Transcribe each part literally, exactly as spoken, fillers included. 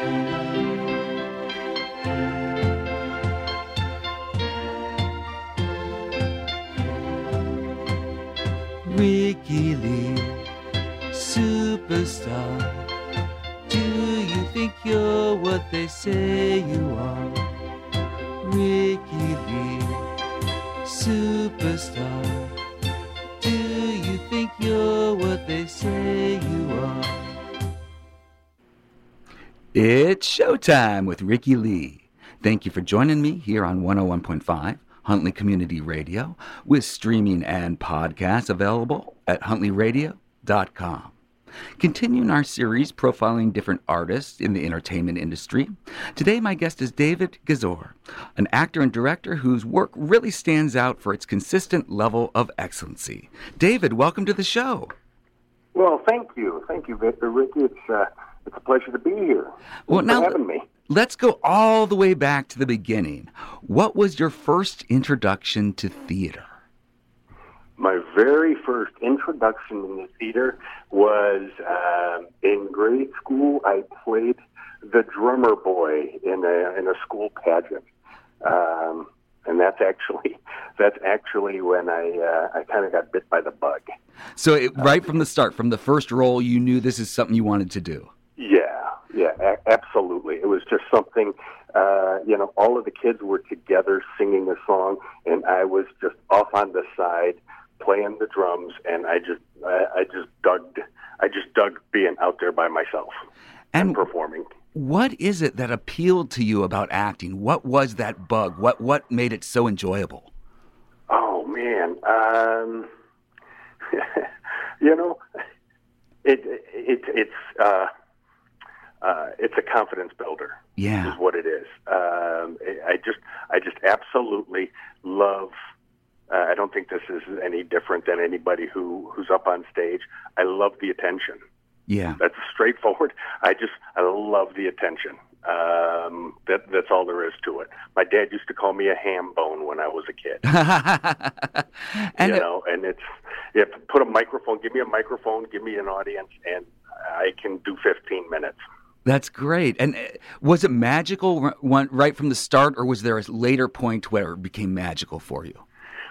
Ricky Lee, superstar. Do you think you're what they say you are? Ricky Lee, superstar. Do you think you're what they say you are? It's showtime with Ricky Lee. Thank you for joining me here on one oh one point five. Huntley Community Radio, with streaming and podcasts available at huntley radio dot com. Continuing our series profiling different artists in the entertainment industry, today my guest is David Gazor, an actor and director whose work really stands out for its consistent level of excellency. David, welcome to the show. Well, thank you. Thank you, Victor. Ricky, it's, uh, it's a pleasure to be here. Thanks well, now, for having me. Let's go all the way back to the beginning. What was your first introduction to theater? My very first introduction in the theater was uh, in grade school. I played the drummer boy in a in a school pageant, um, and that's actually that's actually when I uh, I kind of got bit by the bug. So it, right from the start, from the first role, you knew this is something you wanted to do. Yeah, yeah, a- absolutely. It was just something, uh, you know, all of the kids were together singing a song, and I was just off on the side playing the drums, and I just, I, I just dug, I just dug being out there by myself and, and performing. What is it that appealed to you about acting? What was that bug? What what made it so enjoyable? Oh man, um, you know, it, it it's. Uh, Uh, it's a confidence builder. Yeah, is what it is. Um, I just, I just absolutely love. Uh, I don't think this is any different than anybody who, who's up on stage. I love the attention. Yeah, that's straightforward. I just, I love the attention. Um, that that's all there is to it. My dad used to call me a ham bone when I was a kid. and you know, and it's you have to put a microphone. Give me a microphone. Give me an audience, and I can do fifteen minutes. That's great. And was it magical right from the start, or was there a later point where it became magical for you?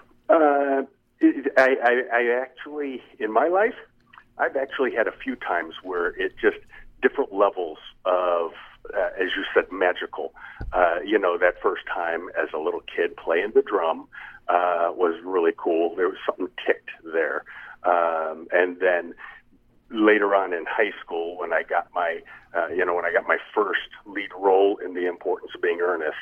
Uh, I, I, I actually, in my life, I've actually had a few times where it just different levels of, uh, as you said, magical. Uh, you know, that first time as a little kid playing the drum uh, was really cool. There was something ticked there. Um, and then later on in high school, when I got my, uh, you know, when I got my first lead role in The Importance of Being Earnest,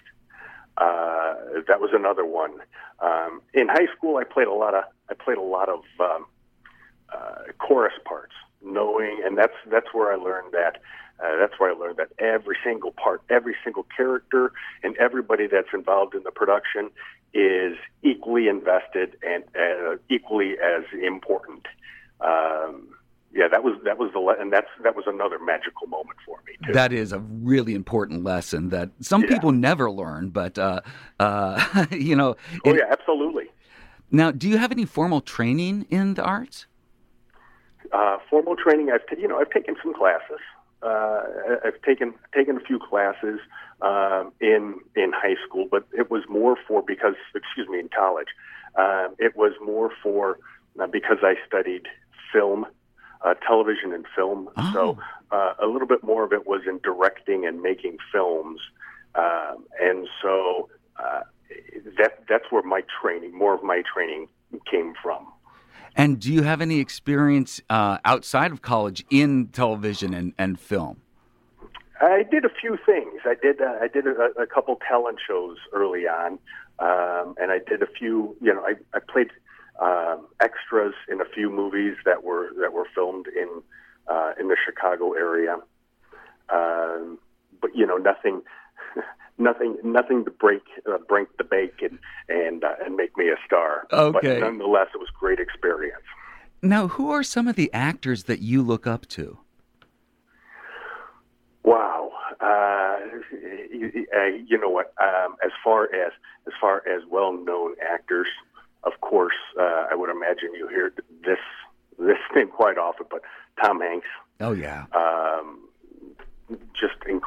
uh, that was another one. Um, in high school, I played a lot of, I played a lot of um, uh, chorus parts, knowing, and that's that's where I learned that. Uh, that's where I learned that every single part, every single character, and everybody that's involved in the production is equally invested and uh, equally as important. Um, Yeah, that was that was the le- and that's that was another magical moment for me too. That is a really important lesson that some yeah. people never learn, but uh, uh, you know. Oh it, yeah, absolutely. Now, do you have any formal training in the arts? Uh, formal training, I've t- you know I've taken some classes. Uh, I've taken taken a few classes um, in in high school, but it was more for because excuse me in college. Uh, it was more for uh, because I studied film. Uh, television and film, oh. so uh, a little bit more of it was in directing and making films, um, and so uh, that that's where my training, more of my training, came from. And do you have any experience uh, outside of college in television and, and film? I did a few things. I did uh, I did a, a couple talent shows early on, um, and I did a few. You know, I, I played. Um, extras in a few movies that were that were filmed in uh, in the Chicago area, um, but you know nothing, nothing, nothing to break uh, break the bank and and uh, and make me a star. Okay. But nonetheless, it was a great experience. Now, who are some of the actors that you look up to? Wow, uh, you, you know what? Um, as far as as far as well-known actors. Of course, uh, I would imagine you hear this this name quite often, but Tom Hanks. Oh, yeah. Um, just incredibly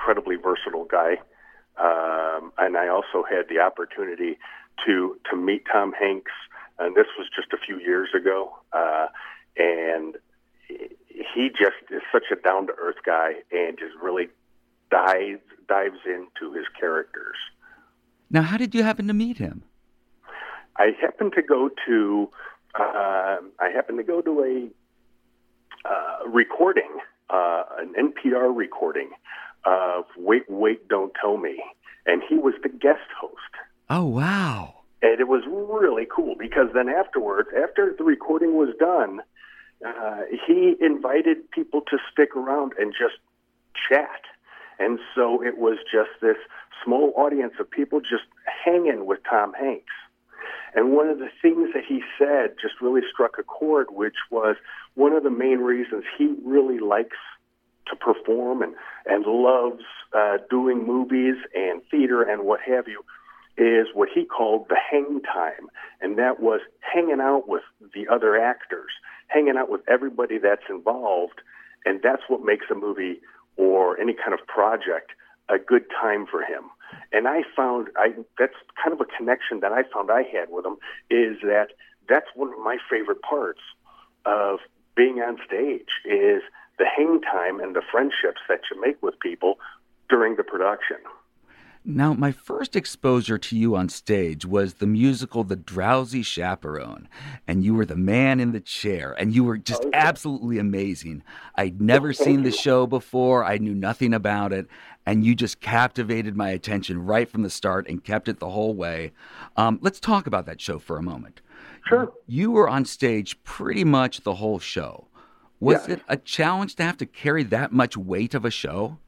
versatile guy. Um, and I also had the opportunity to to meet Tom Hanks, and this was just a few years ago. Uh, and he just is such a down-to-earth guy and just really dives dives into his characters. Now, how did you happen to meet him? I happened to go to uh, I happened to go to a uh, recording, uh, an N P R recording of Wait, Wait, Don't Tell Me, and he was the guest host. Oh, wow. And it was really cool because then afterwards, after the recording was done, uh, he invited people to stick around and just chat. And so it was just this small audience of people just hanging with Tom Hanks. And one of the things that he said just really struck a chord, which was one of the main reasons he really likes to perform and, and loves uh, doing movies and theater and what have you, is what he called the hang time. And that was hanging out with the other actors, hanging out with everybody that's involved. And that's what makes a movie or any kind of project a good time for him. And I found, I that's kind of a connection that I found I had with him, is that that's one of my favorite parts of being on stage, is the hang time and the friendships that you make with people during the production. Now, my first exposure to you on stage was the musical The Drowsy Chaperone, and you were the man in the chair, and you were just Oh, absolutely amazing. I'd never seen the show before. I knew nothing about it, and you just captivated my attention right from the start and kept it the whole way. Um, let's talk about that show for a moment. Sure. You were on stage pretty much the whole show. Was Yeah. it a challenge to have to carry that much weight of a show?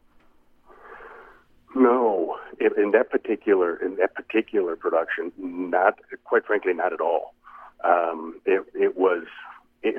No, in, in that particular in that particular production, not quite frankly, not at all. Um, it, it was it,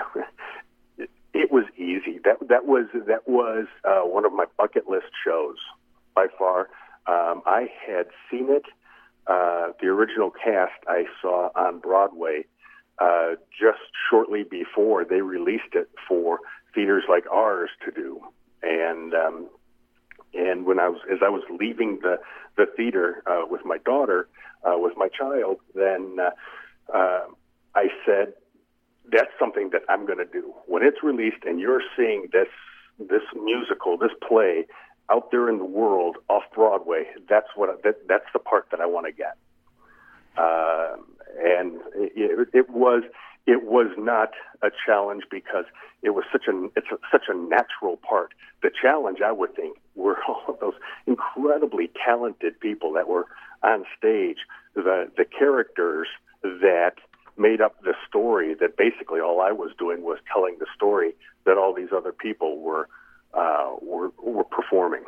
it was easy. That that was that was uh, one of my bucket list shows by far. Um, I had seen it. Uh, the original cast I saw on Broadway uh, just shortly before they released it for theaters like ours to do, and. Um, And when I was, as I was leaving the the theater uh, with my daughter, uh, with my child, then uh, uh, I said, "That's something that I'm going to do when it's released, and you're seeing this this musical, this play out there in the world off Broadway. That's what I, that, that's the part that I want to get." Uh, and it, it was it was not a challenge because it was such a it's a, such a natural part. The challenge, I would think, were all of those incredibly talented people that were on stage, the the characters that made up the story. That basically all I was doing was telling the story that all these other people were uh, were were performing.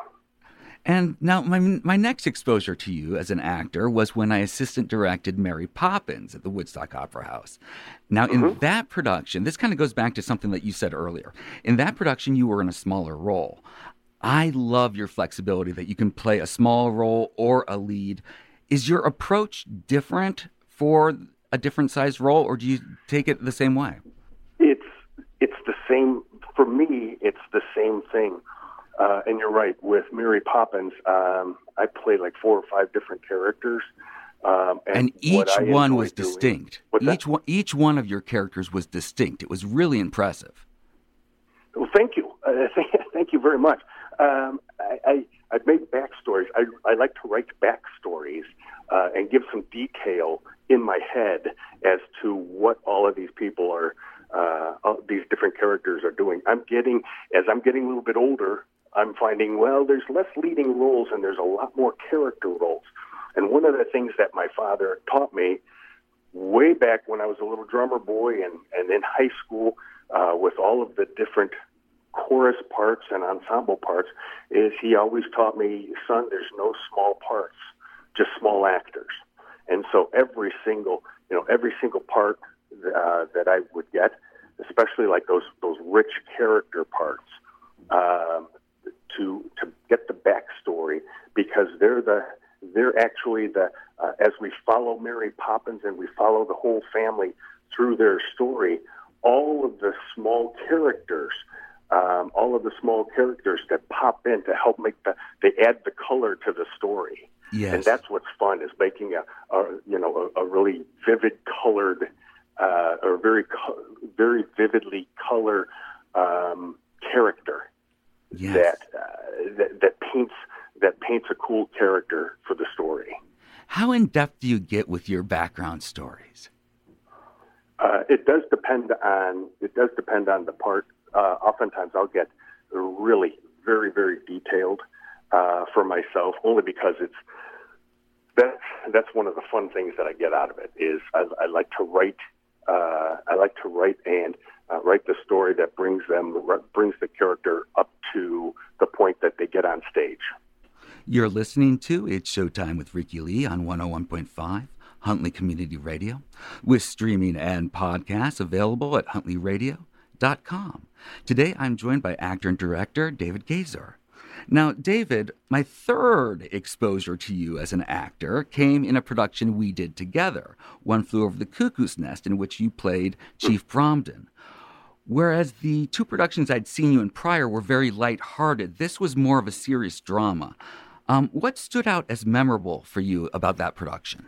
And now my my next exposure to you as an actor was when I assistant directed Mary Poppins at the Woodstock Opera House. Now, in mm-hmm. that production, this kind of goes back to something that you said earlier. In that production, you were in a smaller role. I love your flexibility that you can play a small role or a lead. Is your approach different for a different sized role, or do you take it the same way? It's it's the same. For me, it's the same thing. Uh, and you're right, with Mary Poppins, um, I played like four or five different characters. Um, and and each one was doing, distinct. Each one, each one of your characters was distinct. It was really impressive. Well, thank you. Uh, thank, thank you very much. Um, I, I, I've made backstories. I, I like to write backstories uh, and give some detail in my head as to what all of these people are, uh, all these different characters are doing. I'm getting, as I'm getting a little bit older, I'm finding, well, there's less leading roles and there's a lot more character roles. And one of the things that my father taught me way back when I was a little drummer boy and, and in high school uh, with all of the different chorus parts and ensemble parts is he always taught me, son, there's no small parts, just small actors. And so every single, you know, every single part uh, that I would get, especially like those, those rich character parts, um, to to get the backstory, because they're the they're actually the uh, as we follow Mary Poppins and we follow the whole family through their story, all of the small characters um, all of the small characters that pop in to help make the, they add the color to the story. Yes. And that's what's fun, is making a, a you know, a, a really vivid colored, uh, or very, co- very vividly color um, character Yes. that, uh, that that paints that paints a cool character for the story. How in depth do you get with your background stories? Uh, it does depend on it does depend on the part. Uh, oftentimes, I'll get really very very detailed uh, for myself, only because it's that's that's one of the fun things that I get out of it. Is I, I like to write. Uh, I like to write and uh, write the story that brings them brings the character up to the point that they get on stage. You're listening to It's Showtime with Ricky Lee on one oh one point five Huntley Community Radio, with streaming and podcasts available at huntley radio dot com. Today, I'm joined by actor and director David Gazer. Now, David, my third exposure to you as an actor came in a production we did together, One Flew Over the Cuckoo's Nest, in which you played Chief Bromden. Whereas the two productions I'd seen you in prior were very lighthearted, this was more of a serious drama. Um, what stood out as memorable for you about that production?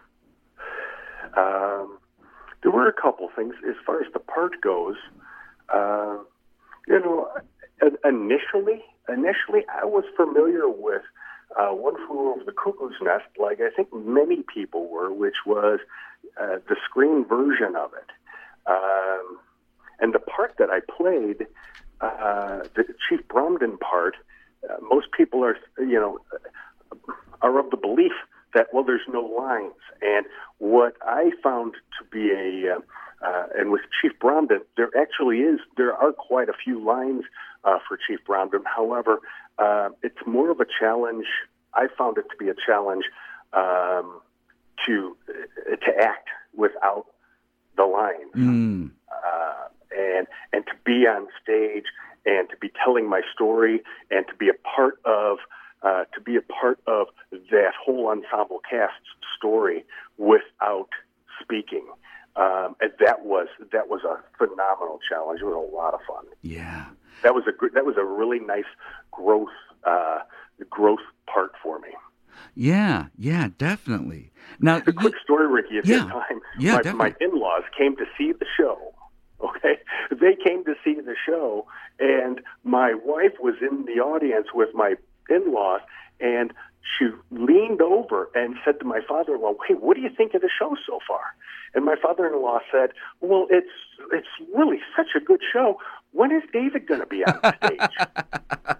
Um, there were a couple things. As far as the part goes, uh, you know, initially, initially I was familiar with uh, One Flew Over the Cuckoo's Nest, like I think many people were, which was uh, the screen version of it. Um, and the part that I played, uh, the Chief Bromden part, uh, most people are, you know, are of the belief that, well, there's no lines. And what I found to be a, uh, uh, and with Chief Bromden, there actually is, there are quite a few lines uh, for Chief Bromden. However, uh, it's more of a challenge. I found it to be a challenge um, to to act without the lines. Mm. Uh, and and to be on stage and to be telling my story and to be a part of uh, to be a part of that whole ensemble cast's story without speaking. Um, and that was that was a phenomenal challenge. It was a lot of fun. Yeah, that was a gr- that was a really nice growth uh, growth part for me. Yeah, yeah, definitely. Now, a quick story, Ricky. At yeah, that time, yeah, my, definitely. my in-laws came to see the show. Okay, they came to see the show, and my wife was in the audience with my in-laws, and she leaned over and said to my father-in-law, "Hey, what do you think of the show so far?" And my father-in-law said, "Well, it's it's really such a good show. When is David going to be on the stage?"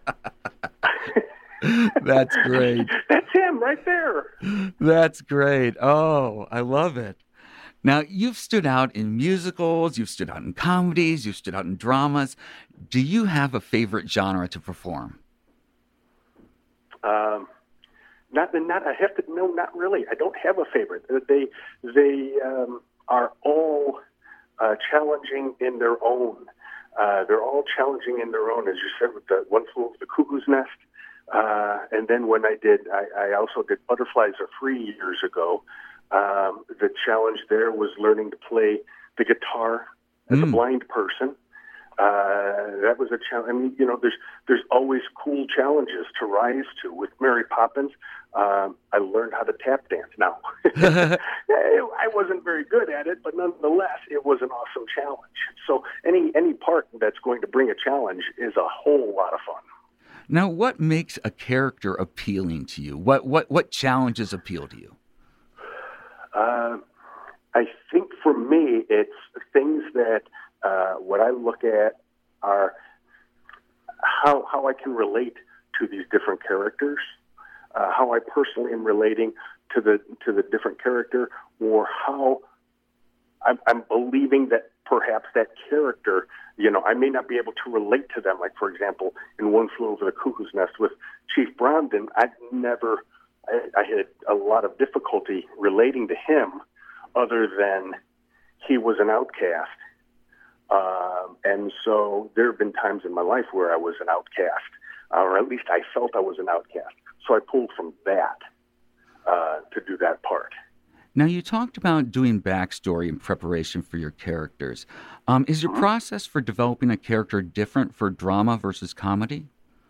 That's great. That's him right there. That's great. Oh, I love it. Now, you've stood out in musicals, you've stood out in comedies, you've stood out in dramas. Do you have a favorite genre to perform? Um, not, not. I have to. No, not really. I don't have a favorite. They, they um, are all uh, challenging in their own. Uh, they're all challenging in their own, as you said, with the One Flew Over the Cuckoo's Nest. Uh, and then when I did, I, I also did Butterflies Are Free years ago. Um, the challenge there was learning to play the guitar as mm. a blind person. Uh, that was a challenge. I mean, you know, there's there's always cool challenges to rise to. With Mary Poppins, um, I learned how to tap dance. Now, I wasn't very good at it, but nonetheless, it was an awesome challenge. So any any part that's going to bring a challenge is a whole lot of fun. Now, what makes a character appealing to you? What what what challenges appeal to you? Uh, I think for me, it's things that uh, what I look at are how how I can relate to these different characters, uh, how I personally am relating to the to the different character, or how I'm, I'm believing that perhaps that character, you know, I may not be able to relate to them. Like, for example, in One Flew Over the Cuckoo's Nest with Chief Bromden, I never, I, I had a lot of difficulty relating to him other than he was an outcast. Um, and so there have been times in my life where I was an outcast, or at least I felt I was an outcast. So I pulled from that uh, to do that part. Now, you talked about doing backstory in preparation for your characters. Um, is your process for developing a character different for drama versus comedy?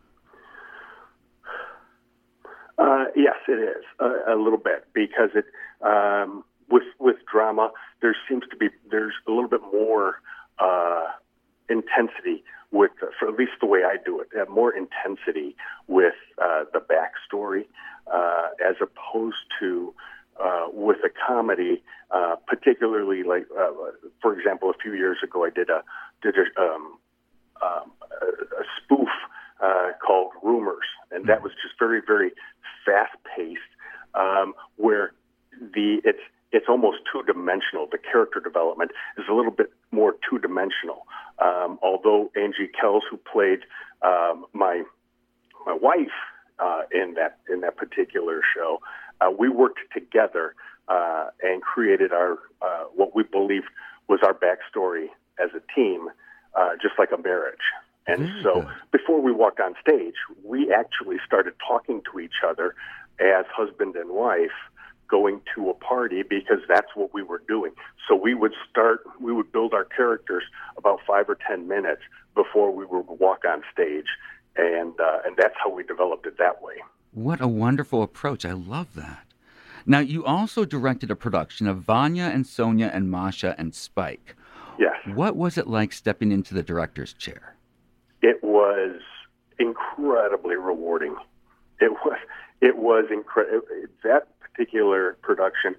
Uh, yes, it is a, a little bit because it um, with with drama there seems to be there's a little bit more uh, intensity with, for at least the way I do it, have more intensity with uh, the backstory uh, as opposed to uh, with a comedy, uh, particularly like uh, for example, a few years ago I did a did a, um, um, a, a spoof uh, called Rumors, and that was just very very fast-paced, um, where the it's it's almost two-dimensional. The character development is a little bit more two-dimensional. Um, although Angie Kells, who played um, my my wife uh, in that in that particular show, uh, we worked together uh, and created our uh, what we believed was our backstory as a team, uh, just like a marriage. And Very so good. before we walked on stage, we actually started talking to each other as husband and wife going to a party because that's what we were doing. So we would start, we would build our characters about five or ten minutes before we would walk on stage. And, uh, and that's how we developed it that way. What a wonderful approach. I love that. Now, you also directed a production of Vanya and Sonia and Masha and Spike. Yes. What was it like stepping into the director's chair? It was incredibly rewarding. It was, it was incredible. That particular production,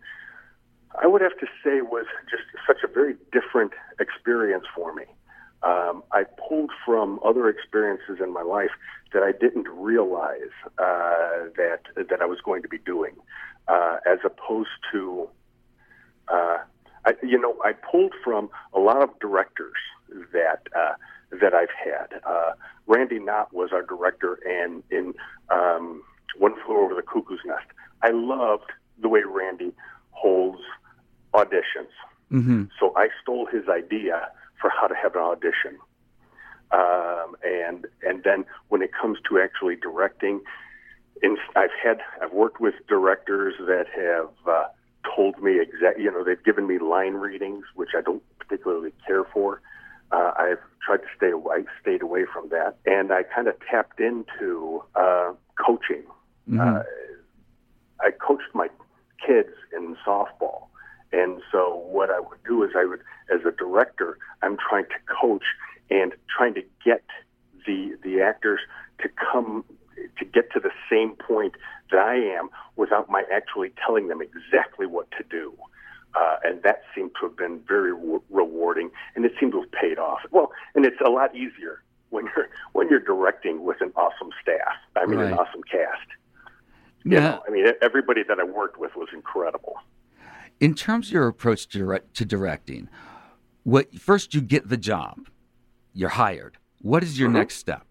I would have to say, was just such a very different experience for me. Um, I pulled from other experiences in my life that I didn't realize uh, that that I was going to be doing, uh, as opposed to, uh, I, you know, I pulled from a lot of directors that uh, that I've had. Uh, Randy Knott was our director, and in um, One Flew Over the Cuckoo's Nest, I loved the way Randy holds auditions. Mm-hmm. So I stole his idea for how to have an audition. Um, and and then when it comes to actually directing, in, I've had I've worked with directors that have uh, told me exactly, you know, they've given me line readings, which I don't particularly care for. Uh, I've tried to stay away, stayed away from that, and I kind of tapped into uh, coaching. Mm-hmm. Uh, I coached my kids in softball, and so what I would do is I would, as a director, I'm trying to coach and trying to get the the actors to come to get to the same point that I am without my actually telling them exactly what to do. Uh, and that seemed to have been very re- rewarding, and it seemed to have paid off. Well, and it's a lot easier when you're when you're directing with an awesome staff. I mean, Right. an awesome cast. You Yeah. know, I mean, everybody that I worked with was incredible. In terms of your approach to, direct, to directing, what first you get the job, you're hired. What is your Mm-hmm. next step?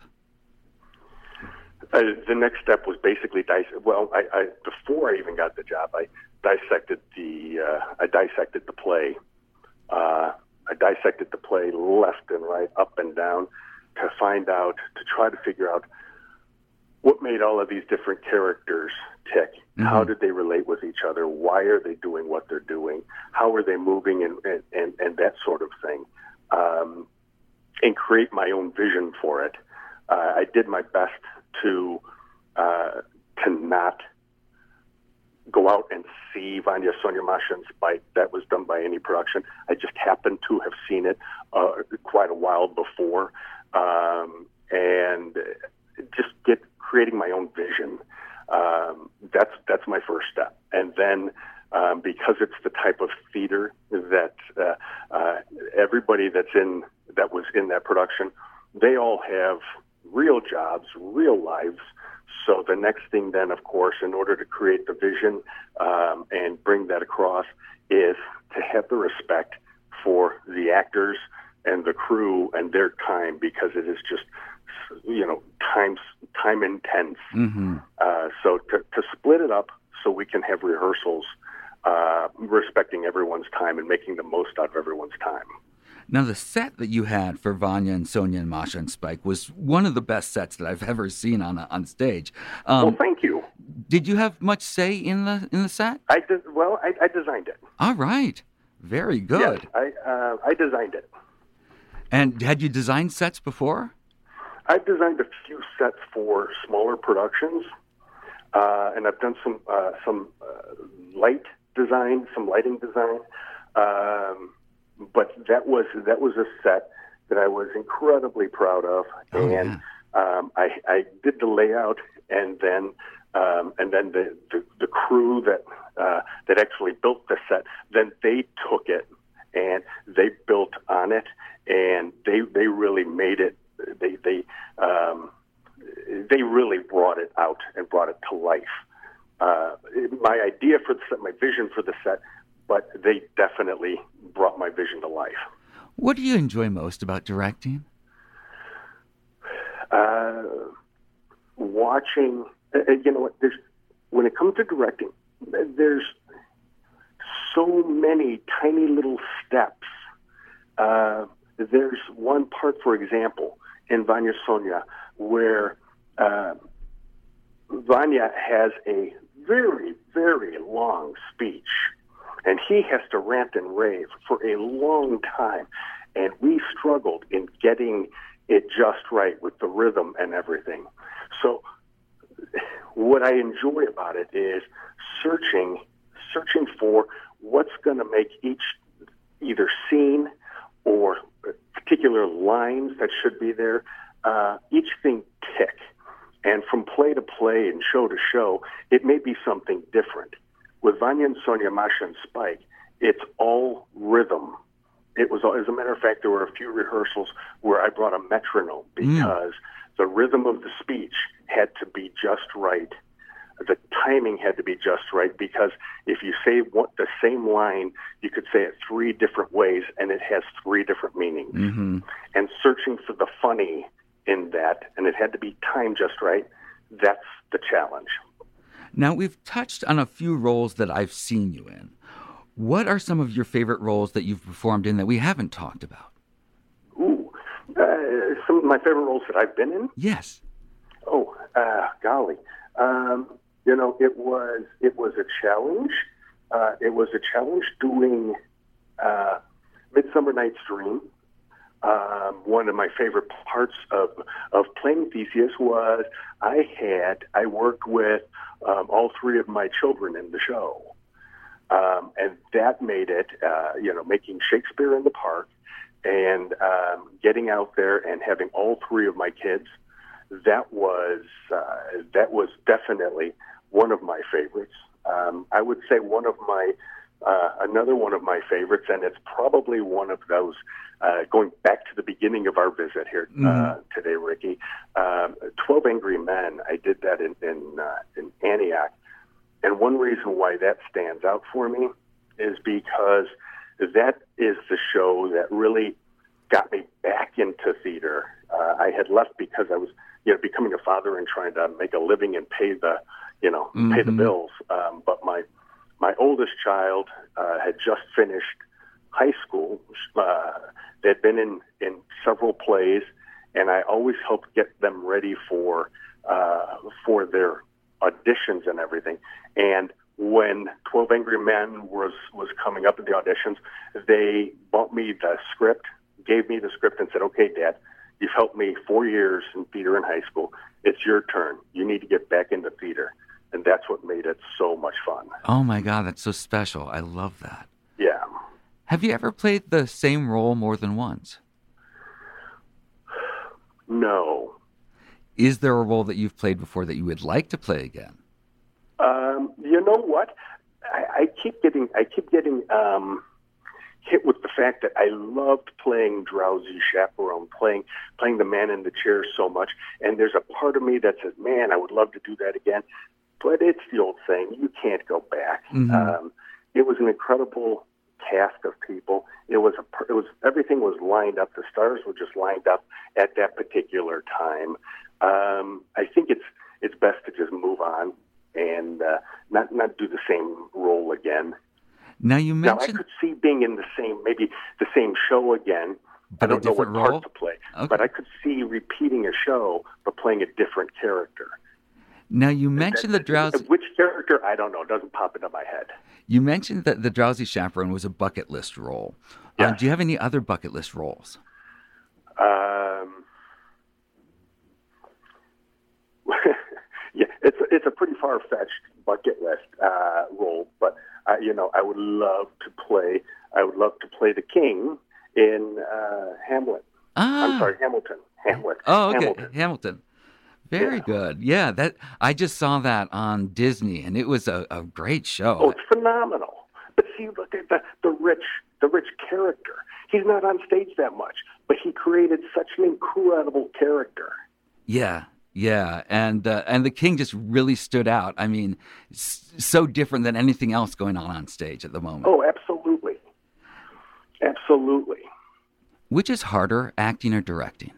Uh, the next step was basically dis- well, I, I before I even got the job, I dissected the uh, I dissected the play. Uh, I dissected the play left and right, up and down, to find out, to try to figure out what made all of these different characters tick. Mm-hmm. How did they relate with each other? Why are they doing what they're doing? How are they moving, and and, and, and that sort of thing, um, and create my own vision for it. Uh, I did my best to uh, to not go out and see Vanya, Sonia, Masha, and Spike. That was done by any production. I just happened to have seen it uh, quite a while before, um, and just get creating my own vision. Um, that's that's my first step, and then. Um, because it's the type of theater that uh, uh, everybody that's in that was in that production, they all have real jobs, real lives. So the next thing then, of course, in order to create the vision um, and bring that across, is to have the respect for the actors and the crew and their time, because it is just, you know, time time intense. Mm-hmm. Uh, so to, to split it up so we can have rehearsals. Uh, respecting everyone's time and making the most out of everyone's time. Now, the set that you had for Vanya and Sonia and Masha and Spike was one of the best sets that I've ever seen on on stage. Um, well, thank you. Did you have much say in the in the set? I did, well, I, I designed it. All right. Very Yes, good. I uh, I designed it. And had you designed sets before? I've designed a few sets for smaller productions, uh, and I've done some uh, some uh, light design, some lighting design. Um, but that was that was a set that I was incredibly proud of, Oh, and yeah. um, I, I did the layout, and then um, and then the, the, the crew that uh, that actually built the set, then they took it and they built on it, and they they really made it. They they um, they really brought it out and brought it to life. Uh, my idea for the set, my vision for the set, but they definitely brought my vision to life. What do you enjoy most about directing? Uh, watching, uh, you know what? There's when it comes to directing, there's so many tiny little steps. Uh, there's one part, for example, in Vanya Sonia, where uh, Vanya has a very, very long speech, and he has to rant and rave for a long time, and we struggled in getting it just right with the rhythm and everything. So what I enjoy about it is searching, searching for what's going to make each either scene or particular lines that should be there, uh, each thing tick. And from play to play and show to show, it may be something different. With Vanya and Sonia, Masha and Spike, it's all rhythm. It was, as a matter of fact, there were a few rehearsals where I brought a metronome because mm. the rhythm of the speech had to be just right. The timing had to be just right, because if you say what, the same line, you could say it three different ways, and it has three different meanings. Mm-hmm. And searching for the funny in that, and it had to be timed just right, that's the challenge. Now, we've touched on a few roles that I've seen you in. What are some of your favorite roles that you've performed in that we haven't talked about? Ooh, uh, some of my favorite roles that I've been in? Yes. Oh, uh, golly. Um, you know, it was it was a challenge. Uh, it was a challenge doing uh, Midsummer Night's Dream. Um, one of my favorite parts of of playing Theseus was I had I worked with um, all three of my children in the show, um, and that made it uh, you know making Shakespeare in the Park and um, getting out there and having all three of my kids. That was uh, that was definitely one of my favorites. Um, I would say one of my uh, another one of my favorites, and it's probably one of those. Uh, going back to the beginning of our visit here uh, mm-hmm. today, Ricky, um, twelve Angry Men. I did that in in, uh, in Antioch, and one reason why that stands out for me is because that is the show that really got me back into theater. Uh, I had left because I was, you know, becoming a father and trying to make a living and pay the, you know, mm-hmm. pay the bills. Um, but my my oldest child uh, had just finished high school. Uh, they'd been in, in several plays, and I always helped get them ready for uh, for their auditions and everything. And when twelve Angry Men was, was coming up in the auditions, they bought me the script, gave me the script, and said, "Okay, Dad, you've helped me four years in theater in high school. It's your turn. You need to get back into theater." And that's what made it so much fun. Oh, my God, that's so special. I love that. Yeah. Have you ever played the same role more than once? No. Is there a role that you've played before that you would like to play again? Um, you know what? I, I keep getting I keep getting um, hit with the fact that I loved playing Drowsy Chaperone, playing playing the man in the chair so much. And there's a part of me that says, "Man, I would love to do that again." But it's the old saying, you can't go back. Mm-hmm. Um, it was an incredible cast of people. It was a, it was everything was lined up. The stars were just lined up at that particular time. Um, I think it's it's best to just move on and uh, not not do the same role again. Now you mentioned now I could see being in the same maybe the same show again. But I don't a know what role? part to play, okay. but I could see repeating a show but playing a different character. Now, you mentioned that, the drowsy... Which character? I don't know. It doesn't pop into my head. You mentioned that the Drowsy Chaperone was a bucket list role. Yes. Uh, do you have any other bucket list roles? Um, yeah, it's it's a pretty far-fetched bucket list uh, role, but uh, you know, I would love to play. I would love to play the king in uh, Hamlet. Ah. I'm sorry, Hamilton. Hamlet. Oh, okay, Hamilton. Hamilton. Very yeah. good. Yeah, that I just saw that on Disney, and it was a, a great show. Oh, it's phenomenal. But see, look at the the rich the rich character. He's not on stage that much, but he created such an incredible character. Yeah, yeah, and uh, and the king just really stood out. I mean, so different than anything else going on on stage at the moment. Oh, absolutely, absolutely. Which is harder, acting or directing?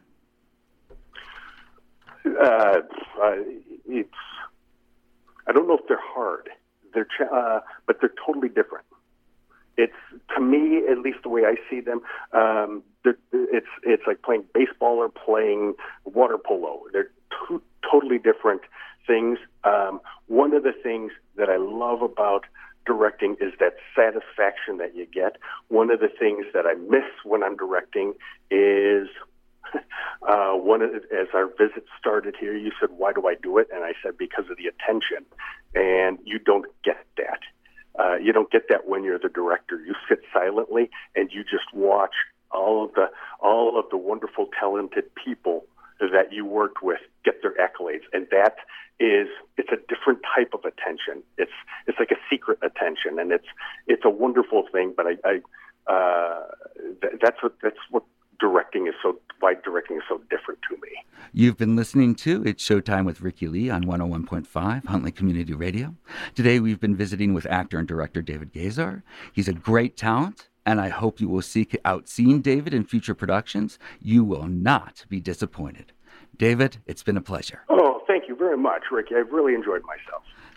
Uh, uh, it's. I don't know if they're hard. They're, uh, but they're totally different. It's, to me, at least the way I see them, um, it's it's like playing baseball or playing water polo. They're two totally different things. Um, one of the things that I love about directing is that satisfaction that you get. One of the things that I miss when I'm directing is uh, one of the, as our visit started here, you said, "Why do I do it?" And I said, "Because of the attention," and you don't get that. Uh, you don't get that when you're the director. You sit silently and you just watch all of the all of the wonderful, talented people that you worked with get their accolades, and that is it's a different type of attention. It's it's like a secret attention, and it's it's a wonderful thing. But I, I uh, th- that's what that's what directing is so why directing is so different to me. You've been listening to It's Showtime with Ricky Lee on one oh one point five Huntley Community Radio. Today we've been visiting with actor and director David Gazar. He's a great talent, and I hope you will seek out seeing David in future productions. You will not be disappointed. David, it's been a pleasure. Oh, thank you very much, Ricky. I've really enjoyed myself.